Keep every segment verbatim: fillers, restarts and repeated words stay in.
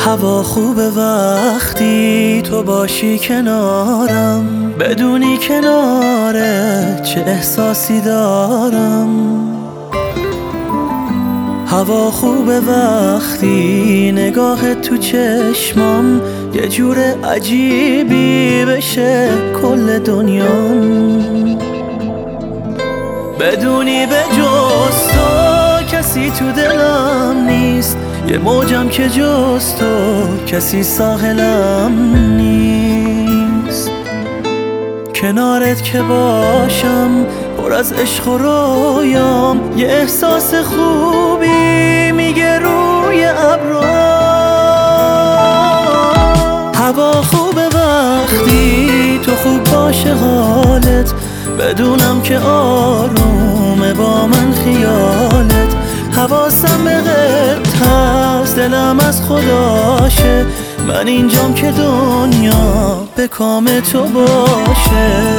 هوا خوبه وقتی تو باشی کنارم، بدونی کناره چه احساسی دارم. هوا خوبه وقتی نگاهت تو چشمام یه جور عجیبی بشه کل دنیام. بدونی به جز تو کسی تو دلم نیست، یه موجم که جز تو کسی ساحلم نیست. کنارت که باشم پر از عشق و رویام، یه احساس خوبی میگه روی ابرام. هوا خوبه وقتی تو خوب باشه حالت، بدونم که آرومه با من خیالت. حواسم بهت هست دلم از خداشه، من اینجام که دنیا به کام تو باشه.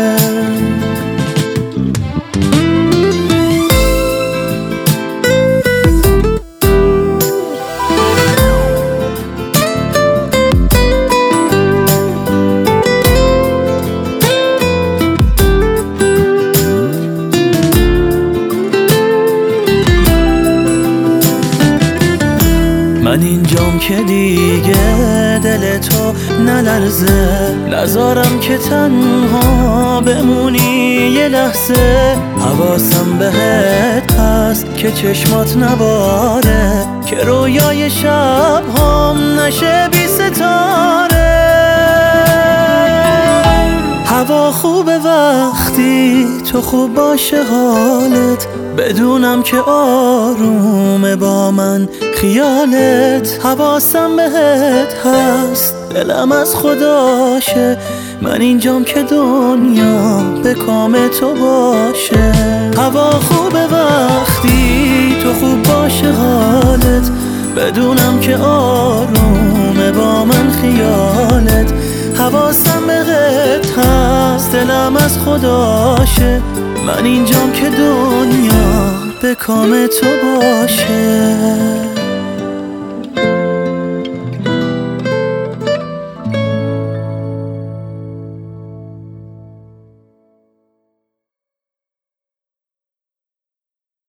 من اینجام که دیگه دل تو نلرزه، نذارم که تنها بمونی یه لحظه. حواسم بهت هست که چشمات نباره، که رویای شب هم نشه بی ستاره. هوا خوبه وقتی تو خوب باشه حالت، بدونم که آرومه با من خیالت. حواسم بهت هست دلم از خداشه، من اینجام که دنیا به کام تو باشه. هوا خوبه وقتی تو خوب باشه حالت، بدونم که آرومه با من خیالت. حواسم بهت هست دلم از خداشه، من اینجام که دنیا به کام تو باشه.